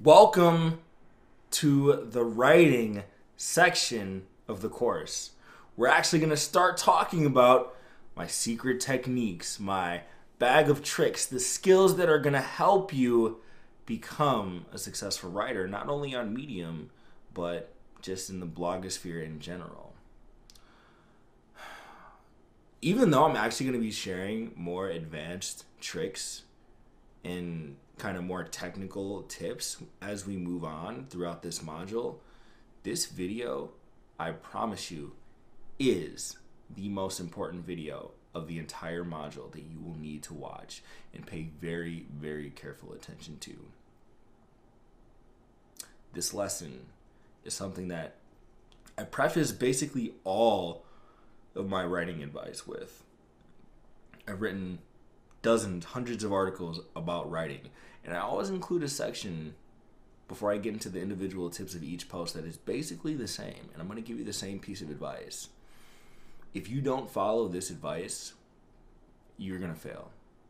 Welcome to the writing section of the course. We're actually going to start talking about my secret techniques, my bag of tricks, the skills that are going to help you become a successful writer, not only on Medium, but just in the blogosphere in general. Even though I'm actually going to be sharing more advanced tricks and kind of more technical tips as we move on throughout this module, this video, I promise you, is the most important video of the entire module that you will need to watch and pay very, very careful attention to. This lesson is something that I preface basically all of my writing advice with. I've written dozens, hundreds of articles about writing, and I always include a section before I get into the individual tips of each post that is basically the same, and I'm going to give you the same piece of advice. If you don't follow this advice, you're going to fail.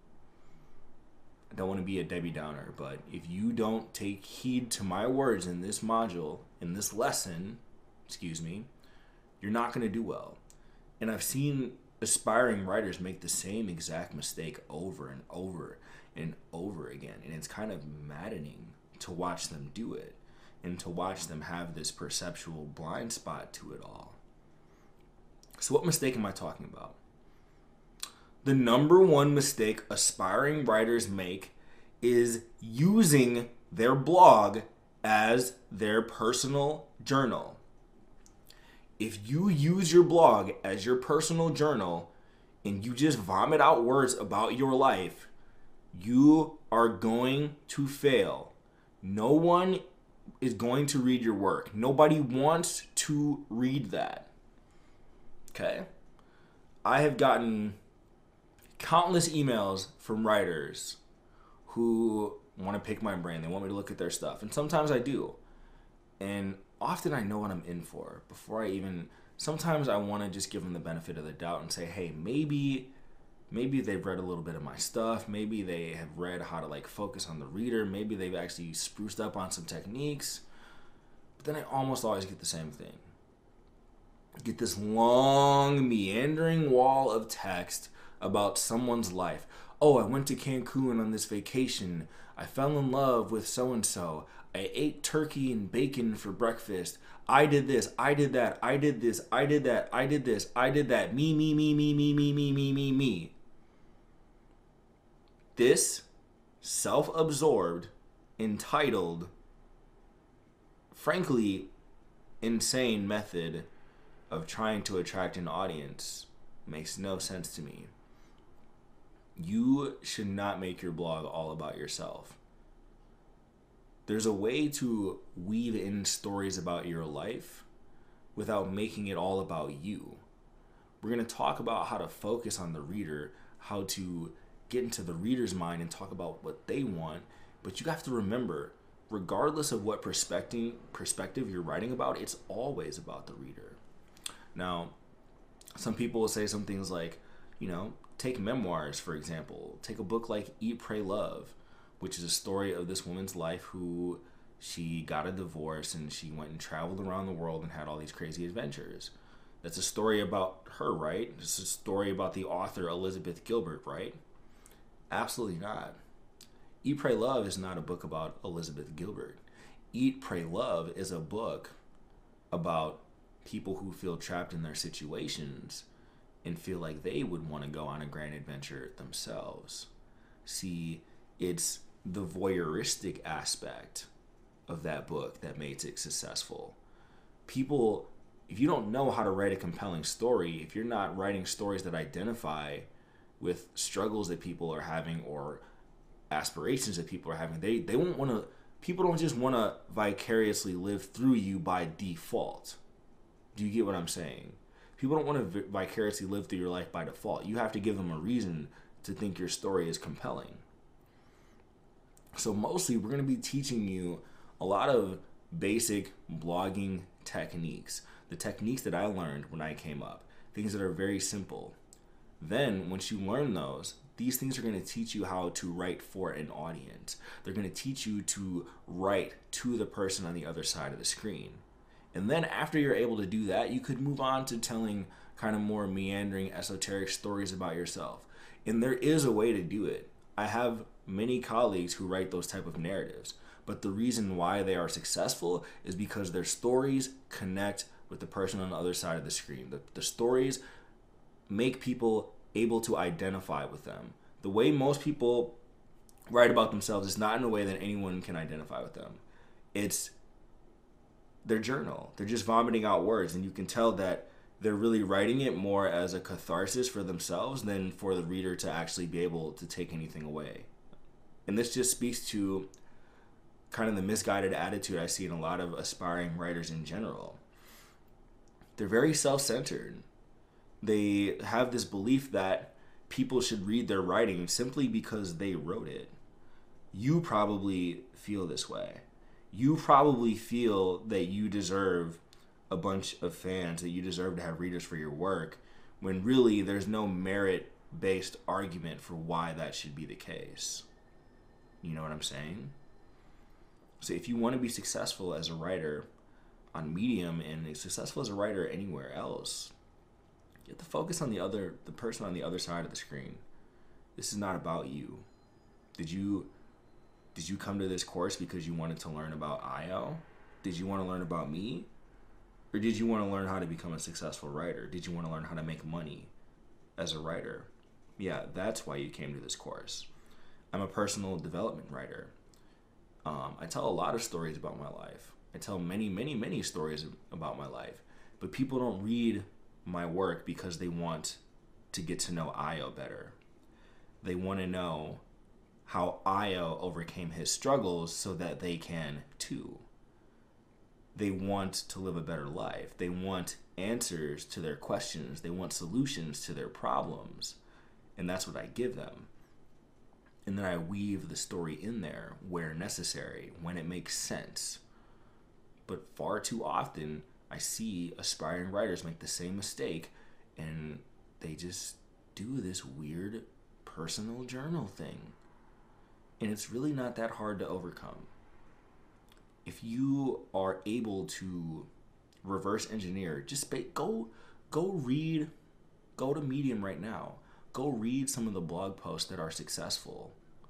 I don't want to be a Debbie Downer, but if you don't take heed to my words in this module, in this lesson, you're not going to do well. And I've seen aspiring writers make the same exact mistake over and over and over again. And it's kind of maddening to watch them do it and to watch them have this perceptual blind spot to it all. So what mistake am I talking about? The number one mistake aspiring writers make is using their blog as their personal journal. If you use your blog as your personal journal and you just vomit out words about your life, you are going to fail. No one is going to read your work. Nobody wants to read that. Okay? I have gotten countless emails from writers who want to pick my brain. They want me to look at their stuff. And sometimes I do. And often I know what I'm in for before sometimes I want to just give them the benefit of the doubt and say, hey, maybe they've read a little bit of my stuff. Maybe they have read how to focus on the reader. Maybe they've actually spruced up on some techniques. But then I almost always get the same thing. Get this long, meandering wall of text about someone's life. Oh, I went to Cancun on this vacation. I fell in love with so-and-so. I ate turkey and bacon for breakfast. I did this. I did that. I did this. I did that. I did this. I did that. Me. This self-absorbed, entitled, frankly, insane method of trying to attract an audience makes no sense to me. You should not make your blog all about yourself. There's a way to weave in stories about your life without making it all about you. We're going to talk about how to focus on the reader, how to get into the reader's mind and talk about what they want. But you have to remember, regardless of what perspective you're writing about, it's always about the reader. Now, some people will say some things like, take memoirs, for example. Take a book like Eat, Pray, Love, which is a story of this woman's life who she got a divorce and she went and traveled around the world and had all these crazy adventures. That's a story about her, right? It's a story about the author Elizabeth Gilbert, right? Absolutely not. Eat, Pray, Love is not a book about Elizabeth Gilbert. Eat, Pray, Love is a book about people who feel trapped in their situations and feel like they would want to go on a grand adventure themselves. See, it's the voyeuristic aspect of that book that makes it successful. People, if you don't know how to write a compelling story, if you're not writing stories that identify with struggles that people are having or aspirations that people are having, they won't want to. People don't just want to vicariously live through you by default. Do you get what I'm saying? People don't want to vicariously live through your life by default. You have to give them a reason to think your story is compelling. So mostly we're going to be teaching you a lot of basic blogging techniques. The techniques that I learned when I came up. Things that are very simple. Then once you learn those, These things are going to teach you how to write for an audience. They're going to teach you to write to the person on the other side of the screen. And then after you're able to do that, you could move on to telling kind of more meandering, esoteric stories about yourself. And there is a way to do it. I have many colleagues who write those type of narratives. But the reason why they are successful is because their stories connect with the person on the other side of the screen. The stories make people able to identify with them. The way most people write about themselves is not in a way that anyone can identify with them. It's their journal. They're just vomiting out words, and you can tell that they're really writing it more as a catharsis for themselves than for the reader to actually be able to take anything away. And this just speaks to kind of the misguided attitude I see in a lot of aspiring writers in general. They're very self-centered. They have this belief that people should read their writing simply because they wrote it. You probably feel this way. You probably feel that you deserve a bunch of fans, that you deserve to have readers for your work, when really there's no merit-based argument for why that should be the case. You know what I'm saying? So if you want to be successful as a writer on Medium and successful as a writer anywhere else, you have to focus on the person on the other side of the screen. This is not about you. Did you come to this course because you wanted to learn about IO? Did you want to learn about me? Or did you want to learn how to become a successful writer? Did you want to learn how to make money as a writer? Yeah, that's why you came to this course. I'm a personal development writer. I tell a lot of stories about my life. I tell many, many, many stories about my life. But people don't read my work because they want to get to know IO better. They want to know how IO overcame his struggles so that they can too. They want to live a better life. They want answers to their questions. They want solutions to their problems. And that's what I give them. And then I weave the story in there where necessary, when it makes sense. But far too often, I see aspiring writers make the same mistake, and they just do this weird personal journal thing. And it's really not that hard to overcome. If you are able to reverse engineer, just go read, go to Medium right now. Go read some of the blog posts that are successful.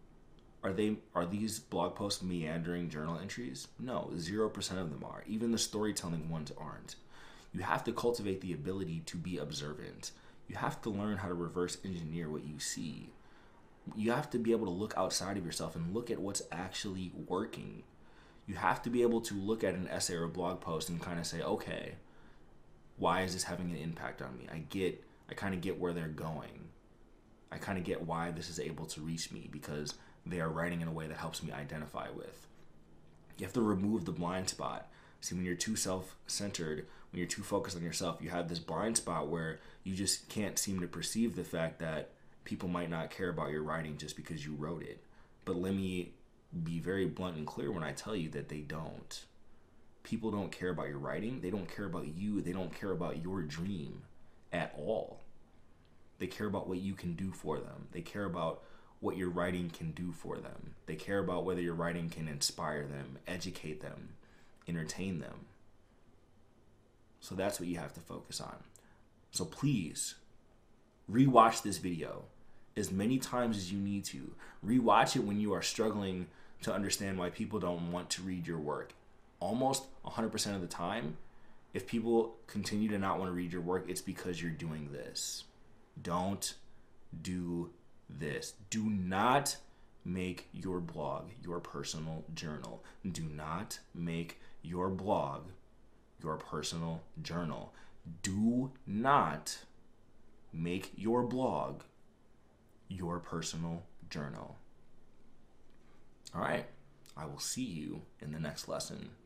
Are these blog posts meandering journal entries? No, 0% of them are. Even the storytelling ones aren't. You have to cultivate the ability to be observant. You have to learn how to reverse engineer what you see. You have to be able to look outside of yourself and look at what's actually working. You have to be able to look at an essay or a blog post and kind of say, okay, why is this having an impact on me? I kind of get where they're going. I kind of get why this is able to reach me, because they are writing in a way that helps me identify with. You have to remove the blind spot. See, when you're too self-centered, when you're too focused on yourself, you have this blind spot where you just can't seem to perceive the fact that people might not care about your writing just because you wrote it. But let me be very blunt and clear when I tell you that they don't. People don't care about your writing. They don't care about you. They don't care about your dream at all. They care about what you can do for them. They care about what your writing can do for them. They care about whether your writing can inspire them, educate them, entertain them. So that's what you have to focus on. So please, rewatch this video as many times as you need to. Rewatch it when you are struggling to understand why people don't want to read your work. Almost 100% of the time, if people continue to not want to read your work, it's because you're doing this. Don't do this. Do not make your blog your personal journal. Do not make your blog your personal journal. Do not make your blog your personal journal. All right. I will see you in the next lesson.